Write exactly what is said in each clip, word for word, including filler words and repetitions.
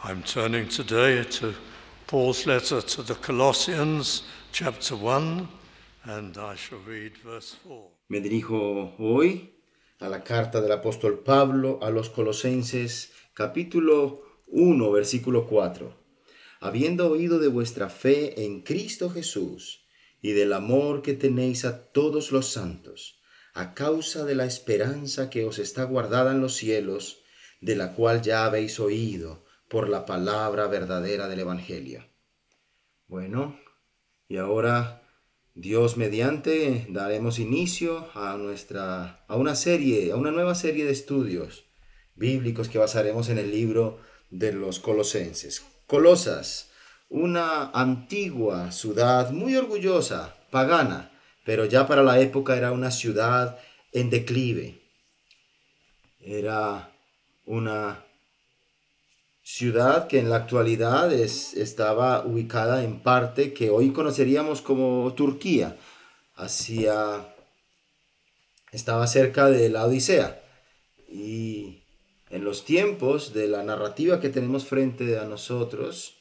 I'm turning today to Paul's letter to the Colossians, chapter one, and I shall read verse four. Me dirijo hoy a la carta del apóstol Pablo a los Colosenses, capítulo uno, versículo cuatro. Habiendo oído de vuestra fe en Cristo Jesús y del amor que tenéis a todos los santos, a causa de la esperanza que os está guardada en los cielos, de la cual ya habéis oído por la palabra verdadera del Evangelio. Bueno, y ahora Dios mediante daremos inicio a nuestra a una serie, a una nueva serie de estudios bíblicos que basaremos en el libro de los Colosenses. Colosas, una antigua ciudad muy orgullosa, pagana, pero ya para la época era una ciudad en declive. Era una ciudad que en la actualidad es, estaba ubicada en parte que hoy conoceríamos como Turquía, hacia, estaba cerca de la Odisea. Y en los tiempos de la narrativa que tenemos frente a nosotros,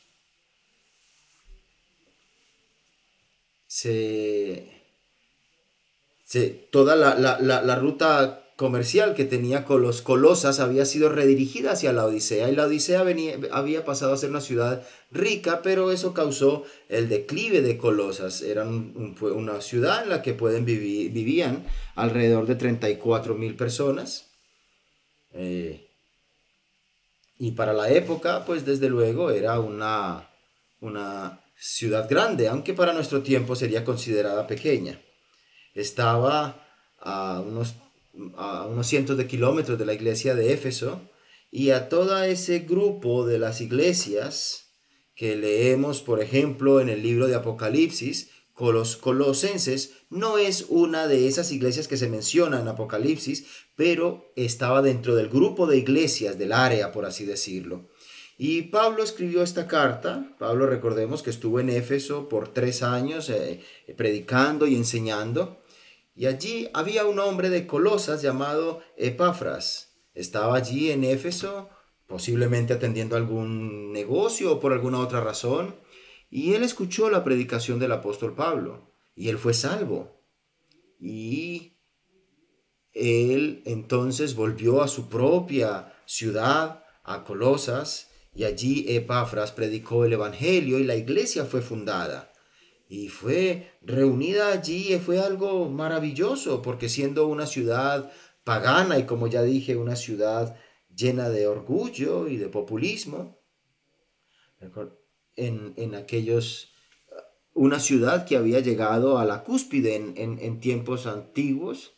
se, se, toda la, la, la, la ruta comercial que tenía con los Colosas había sido redirigida hacia la Odisea, y la Odisea venía, había pasado a ser una ciudad rica, pero eso causó el declive de Colosas. Era un, un, una ciudad en la que pueden vivir, vivían alrededor de treinta y cuatro mil personas, eh, y para la época, pues desde luego era una, una ciudad grande, aunque para nuestro tiempo sería considerada pequeña. Estaba a unos a unos cientos de kilómetros de la iglesia de Éfeso, y a todo ese grupo de las iglesias que leemos, por ejemplo, en el libro de Apocalipsis, con los colosenses no es una de esas iglesias que se menciona en Apocalipsis, pero estaba dentro del grupo de iglesias del área, por así decirlo. Y Pablo escribió esta carta. Pablo, recordemos que estuvo en Éfeso por tres años eh, predicando y enseñando. Y allí había un hombre de Colosas llamado Epafras. Estaba allí en Éfeso, posiblemente atendiendo algún negocio o por alguna otra razón. Y él escuchó la predicación del apóstol Pablo. Y él fue salvo. Y él entonces volvió a su propia ciudad, a Colosas. Y allí Epafras predicó el evangelio y la iglesia fue fundada. Y fue reunida allí, y fue algo maravilloso, porque siendo una ciudad pagana y, como ya dije, una ciudad llena de orgullo y de populismo, en, en aquellos, una ciudad que había llegado a la cúspide en, en, en tiempos antiguos,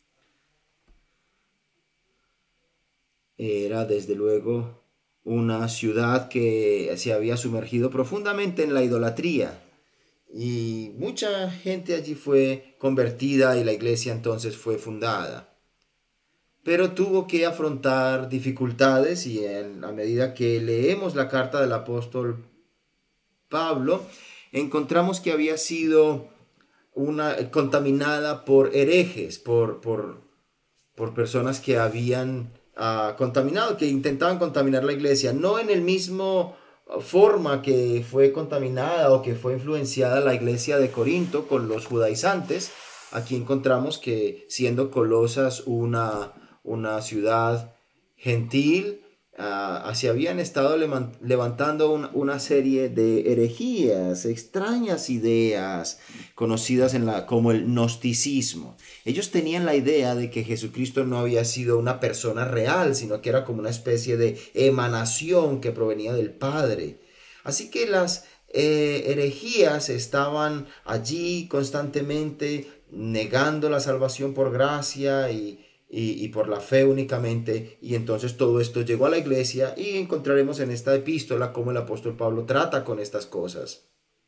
era desde luego una ciudad que se había sumergido profundamente en la idolatría. Y mucha gente allí fue convertida y la iglesia entonces fue fundada. Pero tuvo que afrontar dificultades, y en, a medida que leemos la carta del apóstol Pablo, encontramos que había sido una, contaminada por herejes, por, por, por personas que habían uh, contaminado, que intentaban contaminar la iglesia, no en el mismo forma que fue contaminada o que fue influenciada la iglesia de Corinto con los judaizantes. Aquí encontramos que, siendo Colosas una, una ciudad gentil, uh, se habían estado levantando una, una serie de herejías, extrañas ideas conocidas en la, como el gnosticismo. Ellos tenían la idea de que Jesucristo no había sido una persona real, sino que era como una especie de emanación que provenía del Padre. Así que las eh, herejías estaban allí constantemente negando la salvación por gracia y, y, y por la fe únicamente. Y entonces todo esto llegó a la iglesia, y encontraremos en esta epístola cómo el apóstol Pablo trata con estas cosas.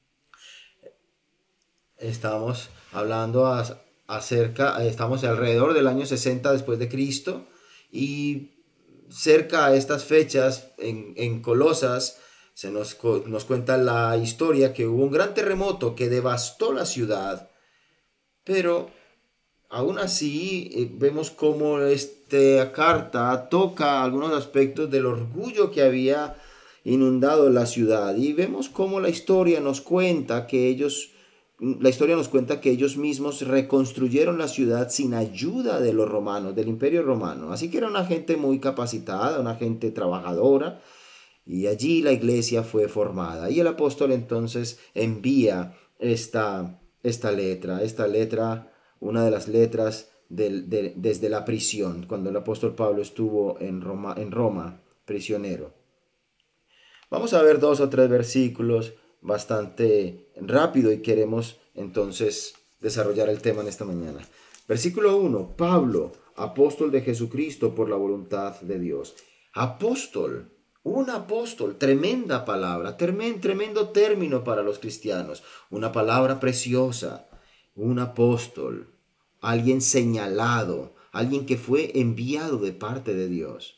Estamos hablando a, acerca, estamos alrededor del año sesenta después de Cristo, y cerca a estas fechas en, en Colosas se nos, nos cuenta la historia que hubo un gran terremoto que devastó la ciudad, pero aún así eh, vemos cómo esta carta toca algunos aspectos del orgullo que había inundado la ciudad. Y vemos cómo la historia nos cuenta que ellos, la historia nos cuenta que ellos mismos reconstruyeron la ciudad sin ayuda de los romanos, del Imperio Romano. Así que era una gente muy capacitada, una gente trabajadora. Y allí la iglesia fue formada. Y el apóstol entonces envía esta, esta letra, esta letra, una de las letras del, de, desde la prisión, cuando el apóstol Pablo estuvo en Roma, en Roma, prisionero. Vamos a ver dos o tres versículos bastante rápido y queremos entonces desarrollar el tema en esta mañana. Versículo uno, Pablo, apóstol de Jesucristo por la voluntad de Dios. Apóstol. Un apóstol, tremenda palabra, tremendo término para los cristianos, una palabra preciosa, un apóstol, alguien señalado, alguien que fue enviado de parte de Dios.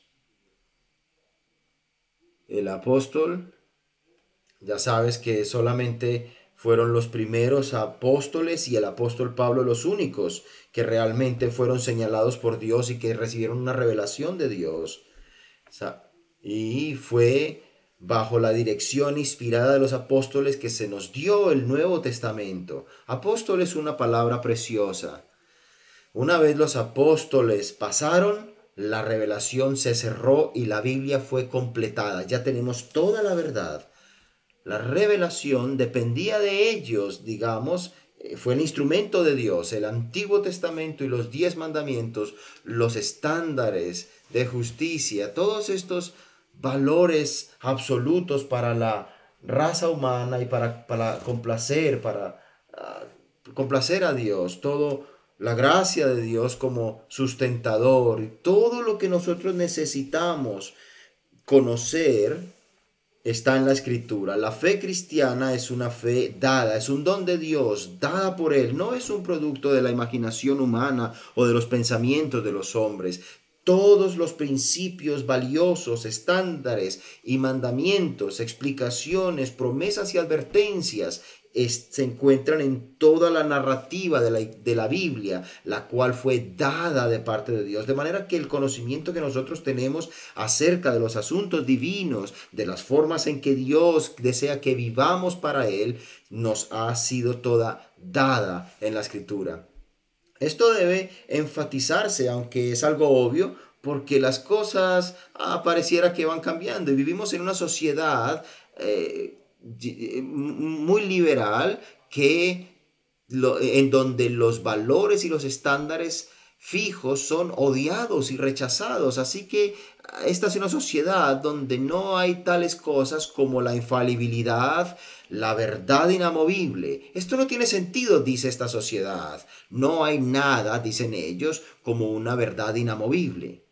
El apóstol, ya sabes que solamente fueron los primeros apóstoles y el apóstol Pablo los únicos que realmente fueron señalados por Dios y que recibieron una revelación de Dios. O sea, y fue bajo la dirección inspirada de los apóstoles que se nos dio el Nuevo Testamento. Apóstol es una palabra preciosa. Una vez los apóstoles pasaron, la revelación se cerró y la Biblia fue completada. Ya tenemos toda la verdad. La revelación dependía de ellos, digamos, fue el instrumento de Dios. El Antiguo Testamento y los diez mandamientos, los estándares de justicia, todos estos valores absolutos para la raza humana y para, para complacer, para uh, complacer a Dios, todo la gracia de Dios como sustentador y todo lo que nosotros necesitamos conocer está en la Escritura. La fe cristiana es una fe dada, es un don de Dios, dada por Él, no es un producto de la imaginación humana o de los pensamientos de los hombres. Todos los principios valiosos, estándares y mandamientos, explicaciones, promesas y advertencias es, se encuentran en toda la narrativa de la, de la Biblia, la cual fue dada de parte de Dios. De manera que el conocimiento que nosotros tenemos acerca de los asuntos divinos, de las formas en que Dios desea que vivamos para Él, nos ha sido toda dada en la Escritura. Esto debe enfatizarse, aunque es algo obvio, porque las cosas ah, pareciera que van cambiando y vivimos en una sociedad eh, muy liberal que, lo, en donde los valores y los estándares fijos son odiados y rechazados. Así que esta es una sociedad donde no hay tales cosas como la infalibilidad, la verdad inamovible. Esto no tiene sentido, dice esta sociedad. No hay nada, dicen ellos, como una verdad inamovible.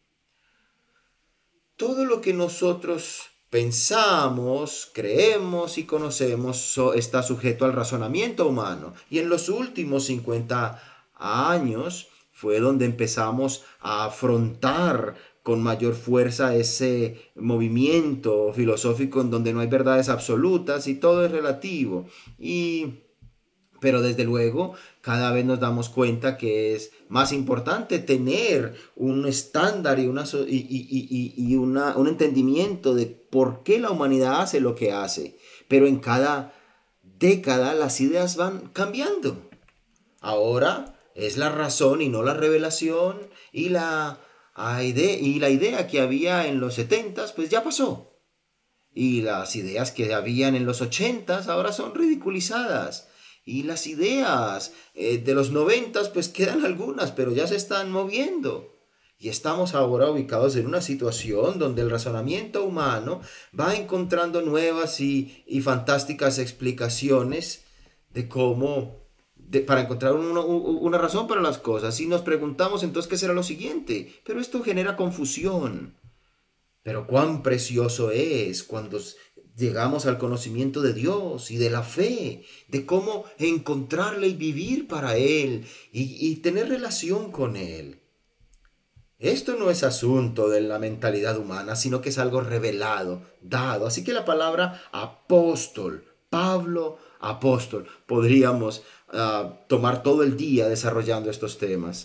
Todo lo que nosotros pensamos, creemos y conocemos está sujeto al razonamiento humano. Y en los últimos cincuenta años fue donde empezamos a afrontar con mayor fuerza ese movimiento filosófico en donde no hay verdades absolutas y todo es relativo. Y, pero desde luego, cada vez nos damos cuenta que es más importante tener un estándar y, una, y, y, y, y una, un entendimiento de por qué la humanidad hace lo que hace. Pero en cada década las ideas van cambiando. Ahora es la razón y no la revelación y la... y la idea que había en los setentas pues ya pasó, y las ideas que habían en los ochentas ahora son ridiculizadas, y las ideas eh, de los noventas pues quedan algunas, pero ya se están moviendo, y estamos ahora ubicados en una situación donde el razonamiento humano va encontrando nuevas y, y fantásticas explicaciones de cómo De, para encontrar una, una razón para las cosas. Y nos preguntamos entonces qué será lo siguiente. Pero esto genera confusión. Pero cuán precioso es cuando llegamos al conocimiento de Dios y de la fe, de cómo encontrarle y vivir para Él y, y tener relación con Él. Esto no es asunto de la mentalidad humana, sino que es algo revelado, dado. Así que la palabra apóstol, Pablo apóstol, podríamos uh, tomar todo el día desarrollando estos temas,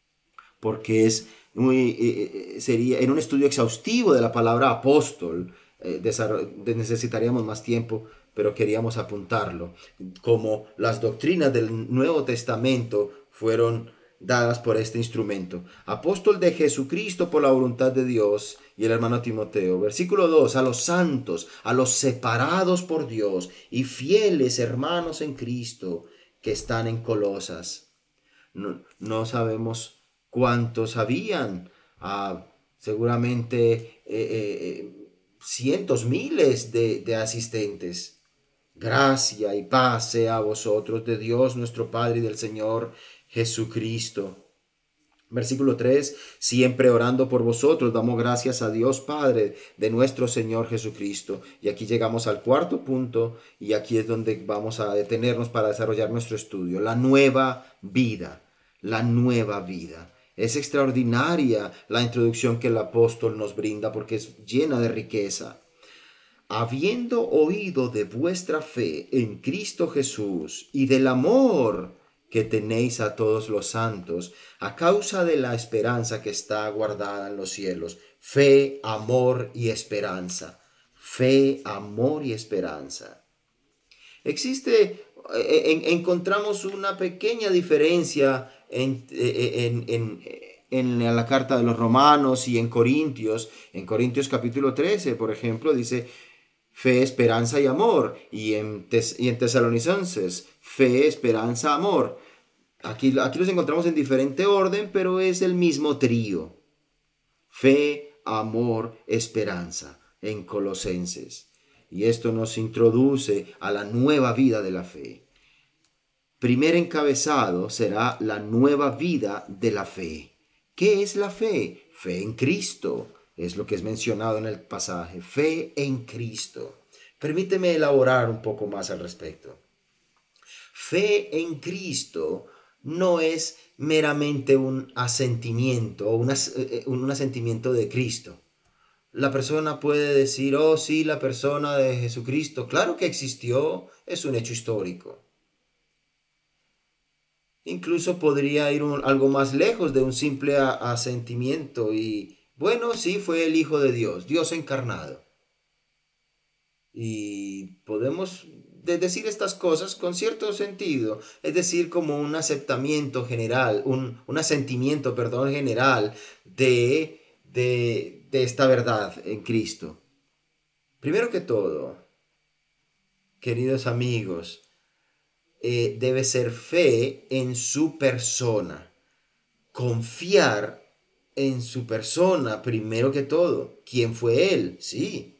porque es muy, eh, sería en un estudio exhaustivo de la palabra apóstol, eh, necesitaríamos más tiempo, pero queríamos apuntarlo, como las doctrinas del Nuevo Testamento fueron dadas por este instrumento. Apóstol de Jesucristo por la voluntad de Dios, y el hermano Timoteo. Versículo dos, a los santos, a los separados por Dios y fieles hermanos en Cristo que están en Colosas. No, no sabemos cuántos habían, ah, seguramente eh, eh, cientos, miles de, de asistentes. Gracia y paz sea a vosotros de Dios nuestro Padre y del Señor Jesucristo. Versículo tres, siempre orando por vosotros, damos gracias a Dios Padre de nuestro Señor Jesucristo. Y aquí llegamos al cuarto punto, y aquí es donde vamos a detenernos para desarrollar nuestro estudio. La nueva vida, la nueva vida. Es extraordinaria la introducción que el apóstol nos brinda porque es llena de riqueza. Habiendo oído de vuestra fe en Cristo Jesús y del amor que tenéis a todos los santos, a causa de la esperanza que está guardada en los cielos. Fe, amor y esperanza. Fe, amor y esperanza. Existe, en, encontramos una pequeña diferencia en, en, en, en la carta de los Romanos y en Corintios. En Corintios capítulo trece, por ejemplo, dice fe, esperanza y amor. Y en, tes, y en Tesalonicenses, fe, esperanza, amor. Aquí, aquí los encontramos en diferente orden, pero es el mismo trío. Fe, amor, esperanza en Colosenses. Y esto nos introduce a la nueva vida de la fe. Primer encabezado será la nueva vida de la fe. ¿Qué es la fe? Fe en Cristo. Es lo que es mencionado en el pasaje. Fe en Cristo. Permíteme elaborar un poco más al respecto. Fe en Cristo no es meramente un asentimiento o un, un asentimiento de Cristo. La persona puede decir, oh sí, la persona de Jesucristo, claro que existió, es un hecho histórico. Incluso podría ir un, algo más lejos de un simple asentimiento y, bueno, sí, fue el Hijo de Dios, Dios encarnado. Y podemos decir estas cosas con cierto sentido, es decir, como un aceptamiento general, un, un asentimiento, perdón, general de, de, de esta verdad en Cristo. Primero que todo, queridos amigos, eh, debe ser fe en su persona, confiar en su persona, primero que todo. ¿Quién fue Él? Sí.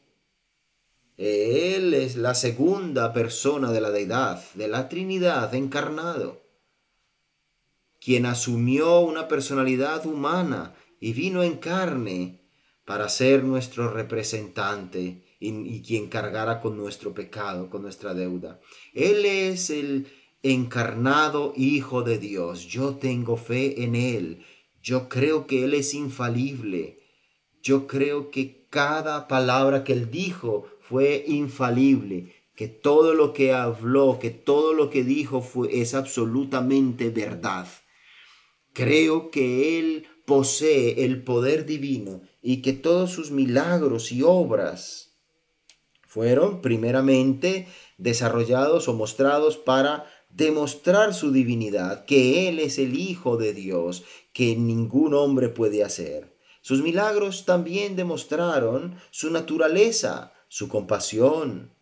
Él es la segunda persona de la deidad, de la Trinidad encarnado, quien asumió una personalidad humana y vino en carne para ser nuestro representante y, y quien cargara con nuestro pecado, con nuestra deuda. Él es el encarnado Hijo de Dios. Yo tengo fe en Él. Yo creo que Él es infalible. Yo creo que cada palabra que Él dijo fue infalible, que todo lo que habló, que todo lo que dijo fue, es absolutamente verdad. Creo que Él posee el poder divino y que todos sus milagros y obras fueron primeramente desarrollados o mostrados para demostrar su divinidad, que Él es el Hijo de Dios, que ningún hombre puede hacer. Sus milagros también demostraron su naturaleza, su compasión.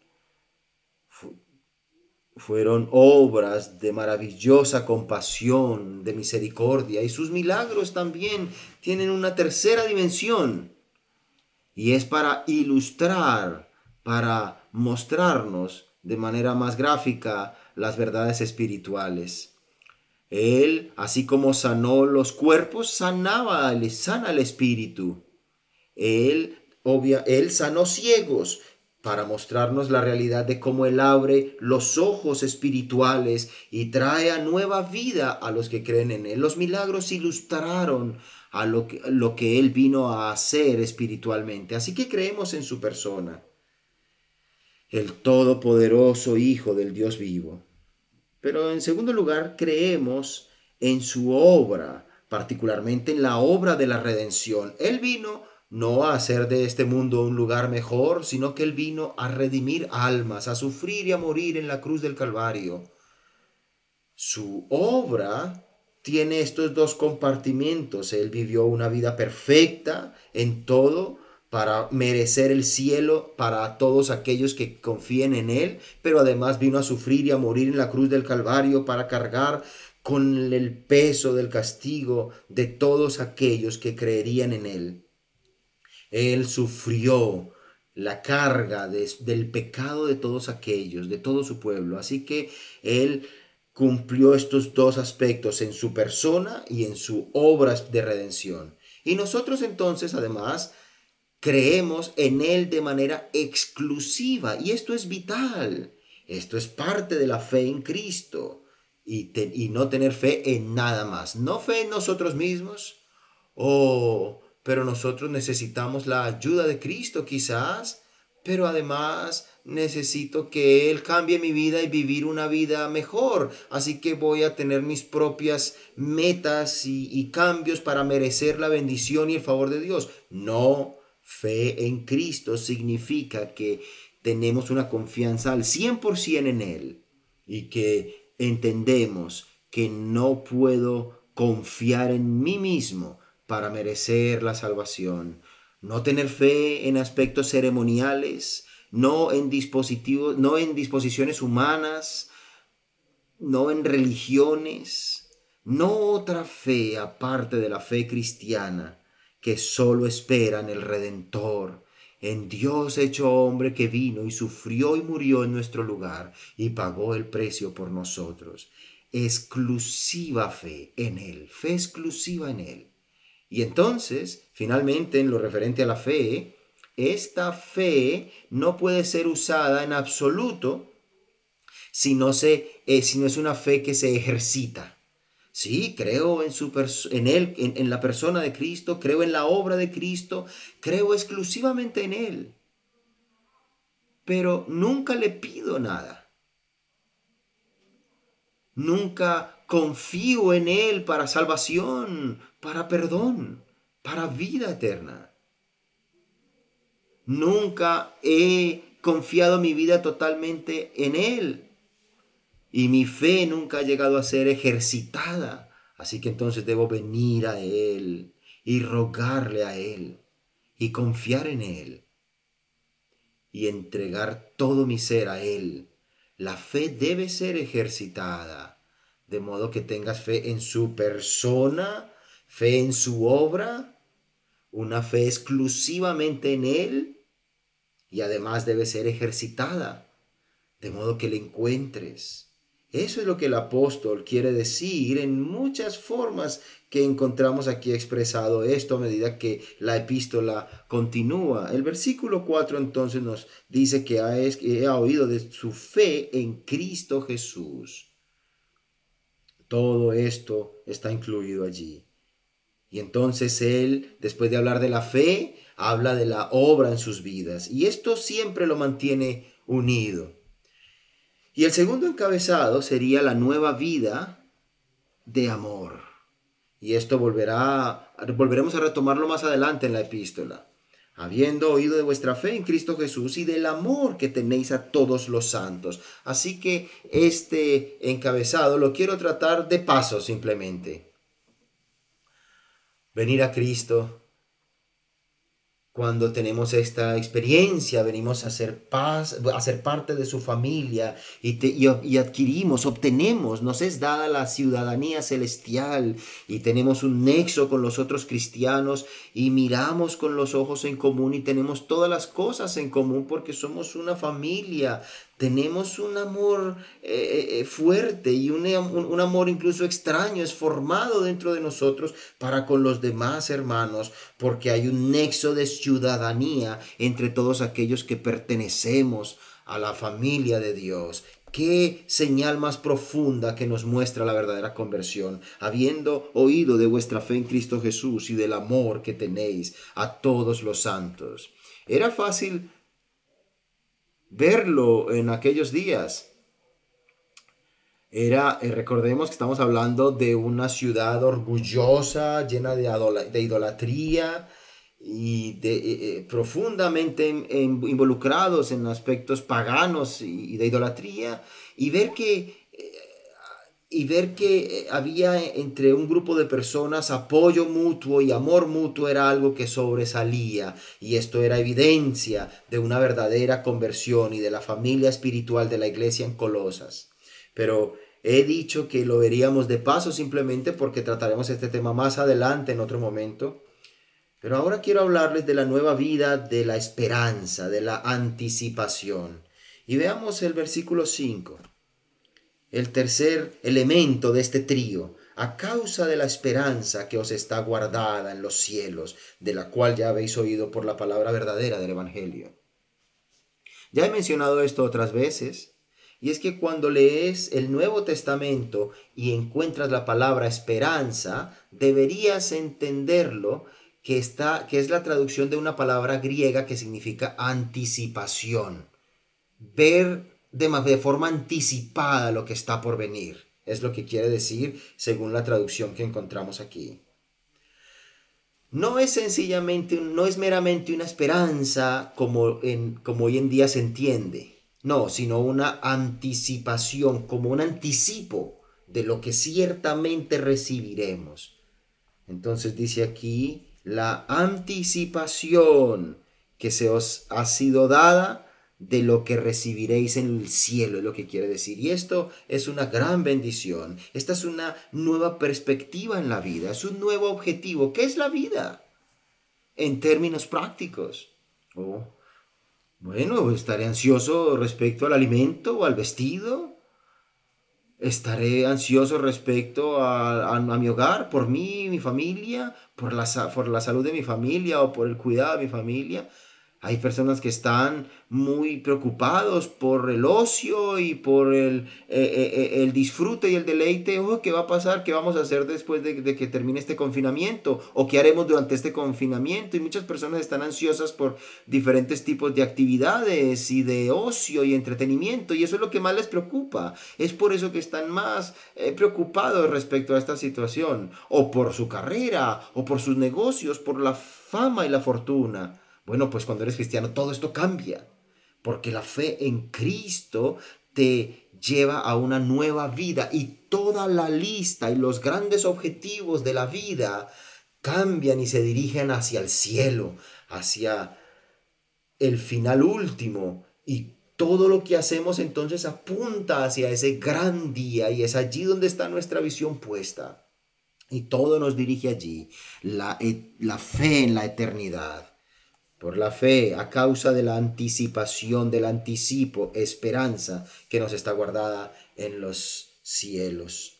Fueron obras de maravillosa compasión, de misericordia, y sus milagros también tienen una tercera dimensión, y es para ilustrar, para mostrarnos de manera más gráfica las verdades espirituales. Él, así como sanó los cuerpos, sanaba, sana el espíritu. Él, obvia, él sanó ciegos para mostrarnos la realidad de cómo Él abre los ojos espirituales y trae a nueva vida a los que creen en Él. Los milagros ilustraron a lo que, lo que Él vino a hacer espiritualmente. Así que creemos en su persona, el todopoderoso Hijo del Dios vivo. Pero en segundo lugar, creemos en su obra, particularmente en la obra de la redención. Él vino no a hacer de este mundo un lugar mejor, sino que Él vino a redimir almas, a sufrir y a morir en la cruz del Calvario. Su obra tiene estos dos compartimentos. Él vivió una vida perfecta en todo para merecer el cielo para todos aquellos que confíen en Él, pero además vino a sufrir y a morir en la cruz del Calvario para cargar con el peso del castigo de todos aquellos que creerían en Él. Él sufrió la carga de, del pecado de todos aquellos, de todo su pueblo. Así que Él cumplió estos dos aspectos en su persona y en su obra de redención. Y nosotros entonces, además, creemos en Él de manera exclusiva. Y esto es vital. Esto es parte de la fe en Cristo. Y, te, y no tener fe en nada más. No fe en nosotros mismos. Oh, pero nosotros necesitamos la ayuda de Cristo quizás. Pero además necesito que Él cambie mi vida y vivir una vida mejor. Así que voy a tener mis propias metas y, y cambios para merecer la bendición y el favor de Dios. No, fe en Cristo significa que tenemos una confianza al cien por ciento en Él y que entendemos que no puedo confiar en mí mismo para merecer la salvación. No tener fe en aspectos ceremoniales, no en dispositivos, no en disposiciones humanas, no en religiones, no otra fe aparte de la fe cristiana que solo espera en el Redentor, en Dios hecho hombre que vino y sufrió y murió en nuestro lugar y pagó el precio por nosotros. Exclusiva fe en Él, fe exclusiva en Él. Y entonces, finalmente, en lo referente a la fe, esta fe no puede ser usada en absoluto si no, se, eh, si no es una fe que se ejercita. Sí, creo en, su en Él, en, en la persona de Cristo, creo en la obra de Cristo, creo exclusivamente en Él. Pero nunca le pido nada. Nunca confío en Él para salvación, para perdón, para vida eterna. Nunca he confiado mi vida totalmente en Él. Y mi fe nunca ha llegado a ser ejercitada. Así que entonces debo venir a Él y rogarle a Él y confiar en Él y entregar todo mi ser a Él. La fe debe ser ejercitada, de modo que tengas fe en su persona, fe en su obra, una fe exclusivamente en Él, y además debe ser ejercitada, de modo que le encuentres. Eso es lo que el apóstol quiere decir en muchas formas que encontramos aquí expresado esto a medida que la epístola continúa. El versículo cuatro entonces nos dice que ha, que ha oído de su fe en Cristo Jesús. Todo esto está incluido allí. Y entonces él, después de hablar de la fe, habla de la obra en sus vidas. Y esto siempre lo mantiene unido. Y el segundo encabezado sería la nueva vida de amor. Y esto volverá, volveremos a retomarlo más adelante en la epístola. Habiendo oído de vuestra fe en Cristo Jesús y del amor que tenéis a todos los santos. Así que este encabezado lo quiero tratar de paso simplemente. Venir a Cristo. Cuando tenemos esta experiencia, venimos a ser, paz, a ser parte de su familia y, te, y, y adquirimos, obtenemos, nos es dada la ciudadanía celestial y tenemos un nexo con los otros cristianos y miramos con los ojos en común y tenemos todas las cosas en común porque somos una familia. Tenemos un amor eh, fuerte y un, un, un amor incluso extraño, es formado dentro de nosotros para con los demás hermanos, porque hay un nexo de ciudadanía entre todos aquellos que pertenecemos a la familia de Dios. Qué señal más profunda que nos muestra la verdadera conversión, habiendo oído de vuestra fe en Cristo Jesús y del amor que tenéis a todos los santos. Era fácil verlo en aquellos días. Era, eh, recordemos que estamos hablando de una ciudad orgullosa, llena de, de idolatría, y de, eh, eh, profundamente en- en- involucrados en aspectos paganos y, y de idolatría, y ver que y ver que eh, había entre un grupo de personas apoyo mutuo y amor mutuo era algo que sobresalía, y esto era evidencia de una verdadera conversión y de la familia espiritual de la iglesia en Colosas. Pero he dicho que lo veríamos de paso simplemente porque trataremos este tema más adelante en otro momento. Pero ahora quiero hablarles de la nueva vida, de la esperanza, de la anticipación. Y veamos el versículo cinco, el tercer elemento de este trío: a causa de la esperanza que os está guardada en los cielos, de la cual ya habéis oído por la palabra verdadera del Evangelio. Ya he mencionado esto otras veces, y es que cuando lees el Nuevo Testamento y encuentras la palabra esperanza, deberías entenderlo que, está, que es la traducción de una palabra griega que significa anticipación. Ver de, de forma anticipada lo que está por venir. Es lo que quiere decir según la traducción que encontramos aquí. No es sencillamente, no es meramente una esperanza como, en, como hoy en día se entiende. No, sino una anticipación, como un anticipo de lo que ciertamente recibiremos. Entonces dice aquí, la anticipación que se os ha sido dada de lo que recibiréis en el cielo, es lo que quiere decir. Y esto es una gran bendición. Esta es una nueva perspectiva en la vida, es un nuevo objetivo. ¿Qué es la vida? En términos prácticos. Oh, bueno, estaré ansioso respecto al alimento o al vestido. Estaré ansioso respecto a, a, a mi hogar, por mí, mi familia, por la, por la salud de mi familia o por el cuidado de mi familia. Hay personas que están muy preocupados por el ocio y por el, eh, eh, eh, el disfrute y el deleite. Oh, ¿qué va a pasar? ¿Qué vamos a hacer después de, de que termine este confinamiento? ¿O qué haremos durante este confinamiento? Y muchas personas están ansiosas por diferentes tipos de actividades y de ocio y entretenimiento. Y eso es lo que más les preocupa. Es por eso que están más eh, preocupados respecto a esta situación. O por su carrera, o por sus negocios, por la fama y la fortuna. Bueno, pues cuando eres cristiano todo esto cambia, porque la fe en Cristo te lleva a una nueva vida y toda la lista y los grandes objetivos de la vida cambian y se dirigen hacia el cielo, hacia el final último, y todo lo que hacemos entonces apunta hacia ese gran día, y es allí donde está nuestra visión puesta. Y todo nos dirige allí, la, la fe en la eternidad. Por la fe, a causa de la anticipación, del anticipo, esperanza que nos está guardada en los cielos.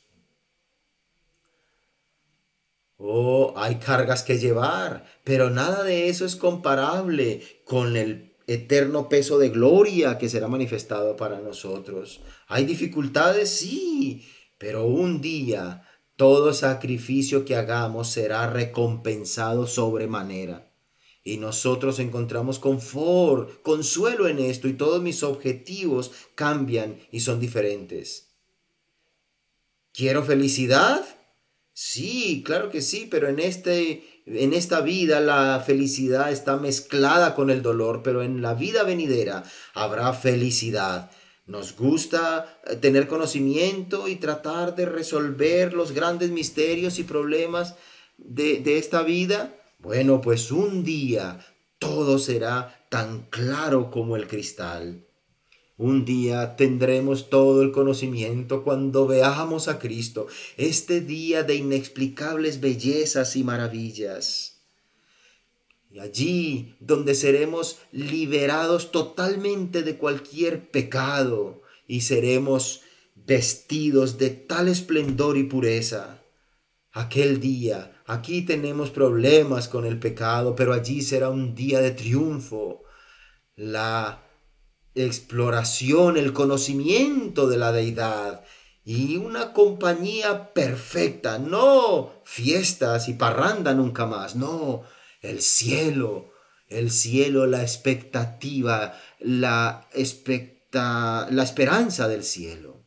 Oh, hay cargas que llevar, pero nada de eso es comparable con el eterno peso de gloria que será manifestado para nosotros. Hay dificultades, sí, pero un día todo sacrificio que hagamos será recompensado sobremanera. Y nosotros encontramos confort, consuelo en esto, y todos mis objetivos cambian y son diferentes. ¿Quiero felicidad? Sí, claro que sí, pero en, este, en esta vida la felicidad está mezclada con el dolor, pero en la vida venidera habrá felicidad. Nos gusta eh, tener conocimiento y tratar de resolver los grandes misterios y problemas de, de esta vida. Bueno, pues un día todo será tan claro como el cristal. Un día tendremos todo el conocimiento cuando veamos a Cristo, este día de inexplicables bellezas y maravillas. Y allí donde seremos liberados totalmente de cualquier pecado y seremos vestidos de tal esplendor y pureza. Aquel día, aquí tenemos problemas con el pecado, pero allí será un día de triunfo. La exploración, el conocimiento de la deidad y una compañía perfecta, no fiestas y parranda nunca más, no, el cielo, el cielo, la expectativa, la, expecta, la esperanza del cielo.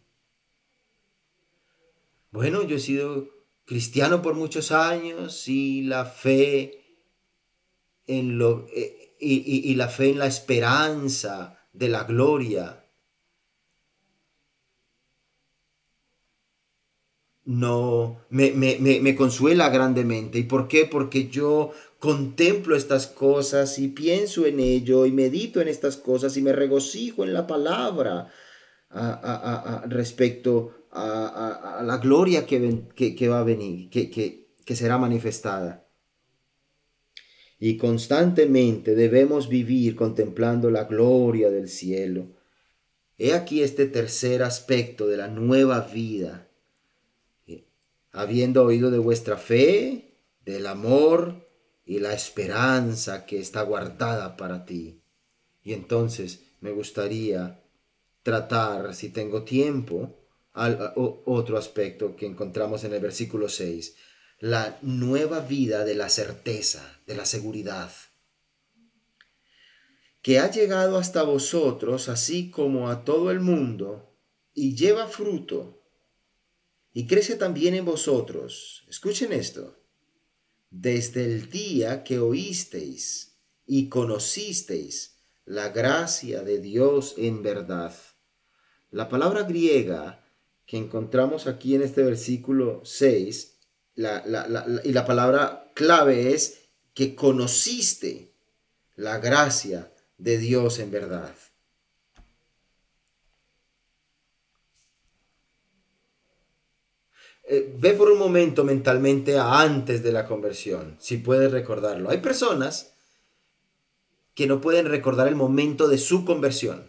Bueno, yo he sido cristiano por muchos años y la fe en lo, eh, y, y, y la fe en la esperanza de la gloria no me, me, me, me consuela grandemente. ¿Y por qué? Porque yo contemplo estas cosas y pienso en ello y medito en estas cosas y me regocijo en la palabra a, a, a, a respecto a, a, a, la gloria que, ven, que, que va a venir, que, que, que será manifestada. Y constantemente debemos vivir contemplando la gloria del cielo. He aquí este tercer aspecto de la nueva vida. Habiendo oído de vuestra fe, del amor y la esperanza que está guardada para ti. Y entonces me gustaría tratar, si tengo tiempo, al, o, otro aspecto que encontramos en el versículo seis, la nueva vida de la certeza, de la seguridad, que ha llegado hasta vosotros, así como a todo el mundo, y lleva fruto, y crece también en vosotros. Escuchen esto. Desde el día que oísteis y conocisteis la gracia de Dios en verdad. La palabra griega que encontramos aquí en este versículo seis, la, la, la, la, y la palabra clave es que conociste la gracia de Dios en verdad. Eh, ve por un momento mentalmente a antes de la conversión, si puedes recordarlo. Hay personas que no pueden recordar el momento de su conversión,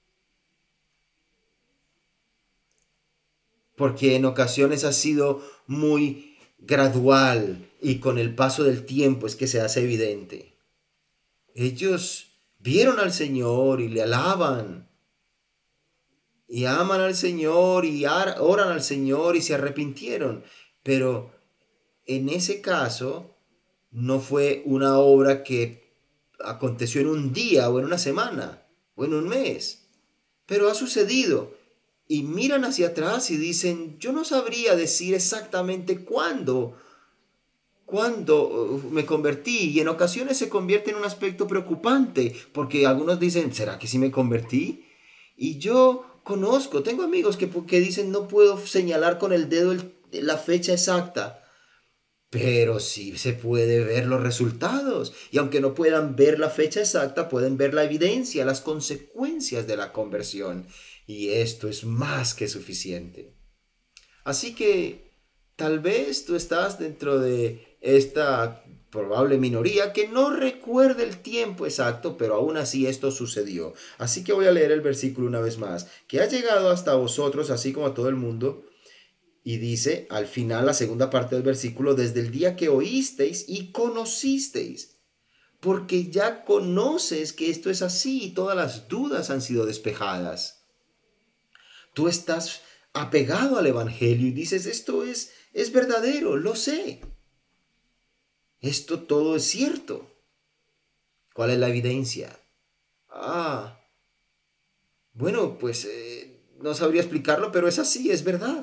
porque en ocasiones ha sido muy gradual y con el paso del tiempo es que se hace evidente. Ellos vieron al Señor y le alaban y aman al Señor y oran al Señor y se arrepintieron, pero en ese caso no fue una obra que aconteció en un día o en una semana o en un mes, pero ha sucedido. Y miran hacia atrás y dicen, yo no sabría decir exactamente cuándo, cuándo me convertí. Y en ocasiones se convierte en un aspecto preocupante, porque algunos dicen, ¿será que sí me convertí? Y yo conozco, tengo amigos que, que dicen, no puedo señalar con el dedo el, la fecha exacta, pero sí se puede ver los resultados. Y aunque no puedan ver la fecha exacta, pueden ver la evidencia, las consecuencias de la conversión. Y esto es más que suficiente. Así que tal vez tú estás dentro de esta probable minoría que no recuerda el tiempo exacto, pero aún así esto sucedió. Así que voy a leer el versículo una vez más, que ha llegado hasta vosotros, así como a todo el mundo. Y dice al final, la segunda parte del versículo, desde el día que oísteis y conocisteis, porque ya conoces que esto es así y todas las dudas han sido despejadas. Tú estás apegado al Evangelio y dices, esto es, es verdadero, lo sé. Esto todo es cierto. ¿Cuál es la evidencia? Ah, bueno, pues eh, no sabría explicarlo, pero es así, es verdad.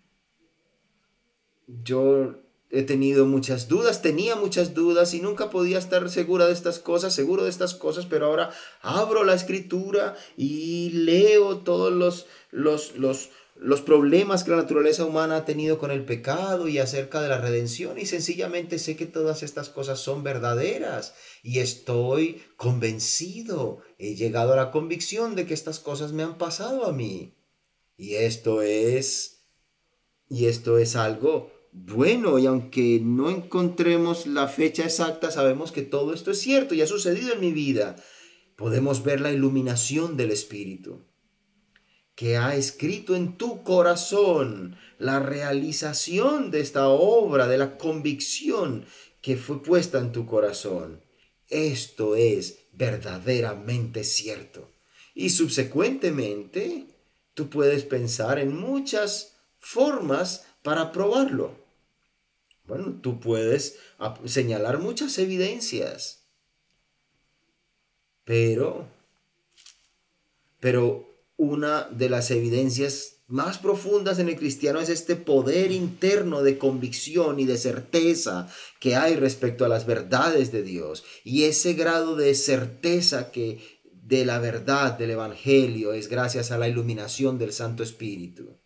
Yo he tenido muchas dudas, tenía muchas dudas y nunca podía estar segura de estas cosas, seguro de estas cosas, pero ahora abro la escritura y leo todos los, los, los, los problemas que la naturaleza humana ha tenido con el pecado y acerca de la redención y sencillamente sé que todas estas cosas son verdaderas y estoy convencido, he llegado a la convicción de que estas cosas me han pasado a mí y esto es, y esto es algo bueno, y aunque no encontremos la fecha exacta, sabemos que todo esto es cierto y ha sucedido en mi vida. Podemos ver la iluminación del Espíritu, que ha escrito en tu corazón la realización de esta obra, de la convicción que fue puesta en tu corazón. Esto es verdaderamente cierto. Y subsecuentemente, tú puedes pensar en muchas formas para probarlo. Bueno, tú puedes señalar muchas evidencias, pero, pero una de las evidencias más profundas en el cristiano es este poder interno de convicción y de certeza que hay respecto a las verdades de Dios. Y ese grado de certeza que de la verdad del Evangelio es gracias a la iluminación del Santo Espíritu.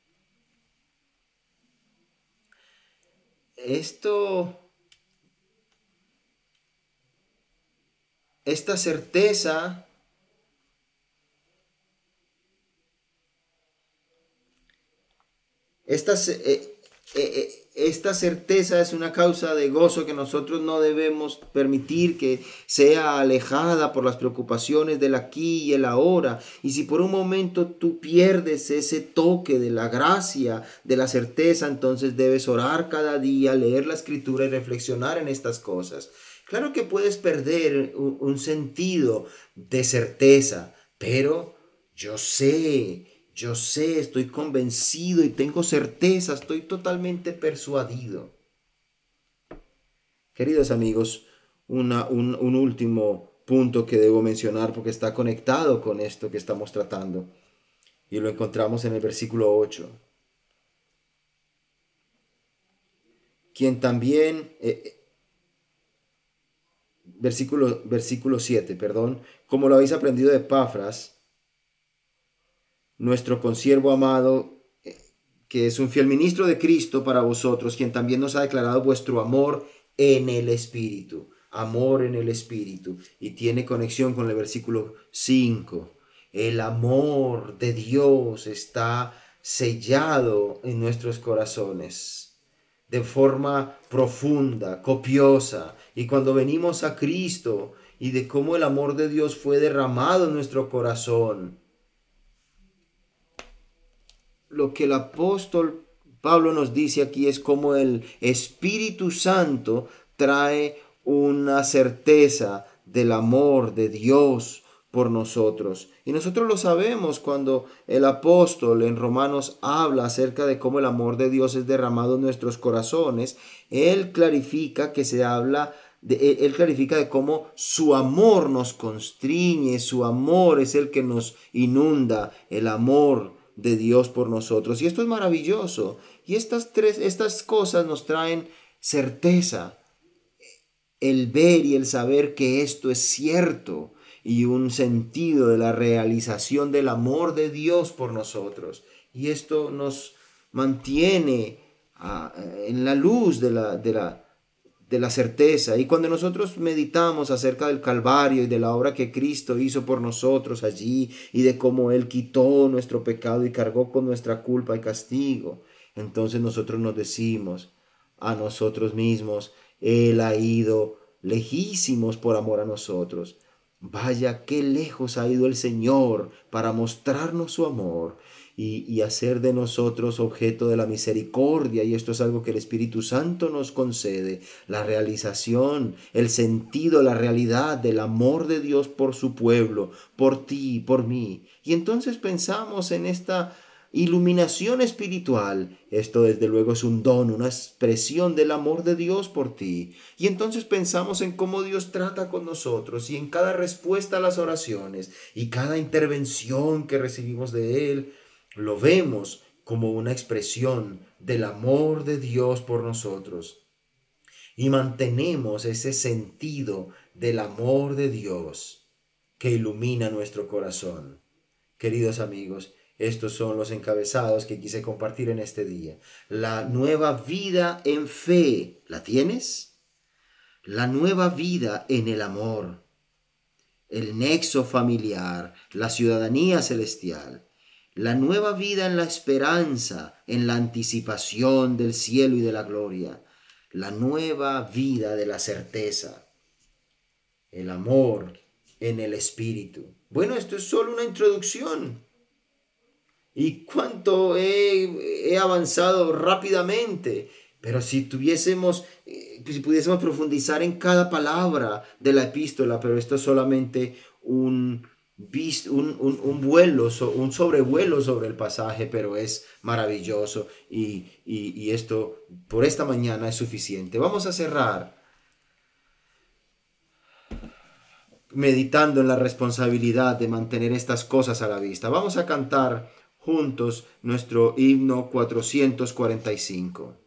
Esto, esta certeza Esta, eh, eh, esta certeza es una causa de gozo que nosotros no debemos permitir que sea alejada por las preocupaciones del aquí y el ahora. Y si por un momento tú pierdes ese toque de la gracia, de la certeza, entonces debes orar cada día, leer la Escritura y reflexionar en estas cosas. Claro que puedes perder un, un sentido de certeza, pero yo sé... Yo sé, estoy convencido y tengo certeza, estoy totalmente persuadido. Queridos amigos, una, un, un último punto que debo mencionar porque está conectado con esto que estamos tratando. Y lo encontramos en el versículo ocho. Quien también, eh, versículo, versículo siete, perdón, como lo habéis aprendido de Epafras, nuestro consiervo amado, que es un fiel ministro de Cristo para vosotros, quien también nos ha declarado vuestro amor en el Espíritu. Amor en el Espíritu. Y tiene conexión con el versículo cinco. El amor de Dios está sellado en nuestros corazones de forma profunda, copiosa. Y cuando venimos a Cristo y de cómo el amor de Dios fue derramado en nuestro corazón, lo que el apóstol Pablo nos dice aquí es cómo el Espíritu Santo trae una certeza del amor de Dios por nosotros. Y nosotros lo sabemos cuando el apóstol en Romanos habla acerca de cómo el amor de Dios es derramado en nuestros corazones. Él clarifica que se habla de, él clarifica de cómo su amor nos constriñe, su amor es el que nos inunda, el amor de Dios por nosotros. Y esto es maravilloso. Y estas tres, estas cosas nos traen certeza, el ver y el saber que esto es cierto y un sentido de la realización del amor de Dios por nosotros. Y esto nos mantiene uh, en la luz de la, de la de la certeza. Y cuando nosotros meditamos acerca del Calvario y de la obra que Cristo hizo por nosotros allí y de cómo Él quitó nuestro pecado y cargó con nuestra culpa y castigo, entonces nosotros nos decimos a nosotros mismos, Él ha ido lejísimos por amor a nosotros. Vaya, qué lejos ha ido el Señor para mostrarnos su amor y, y hacer de nosotros objeto de la misericordia. Y esto es algo que el Espíritu Santo nos concede, la realización, el sentido, la realidad del amor de Dios por su pueblo, por ti, por mí. Y entonces pensamos en esta iluminación espiritual. Esto desde luego es un don, una expresión del amor de Dios por ti. Y entonces pensamos en cómo Dios trata con nosotros y en cada respuesta a las oraciones y cada intervención que recibimos de Él, lo vemos como una expresión del amor de Dios por nosotros. Y mantenemos ese sentido del amor de Dios que ilumina nuestro corazón. Queridos amigos, estos son los encabezados que quise compartir en este día. La nueva vida en fe, ¿la tienes? La nueva vida en el amor, el nexo familiar, la ciudadanía celestial, la nueva vida en la esperanza, en la anticipación del cielo y de la gloria, la nueva vida de la certeza, el amor en el Espíritu. Bueno, esto es solo una introducción. Y cuánto he, he avanzado rápidamente. Pero si tuviésemos, eh, si pudiésemos profundizar en cada palabra de la epístola, pero esto es solamente un, un, un, un vuelo, un sobrevuelo sobre el pasaje, pero es maravilloso. Y, y, y esto por esta mañana es suficiente. Vamos a cerrar meditando en la responsabilidad de mantener estas cosas a la vista. Vamos a cantar juntos nuestro himno cuatrocientos cuarenta y cinco.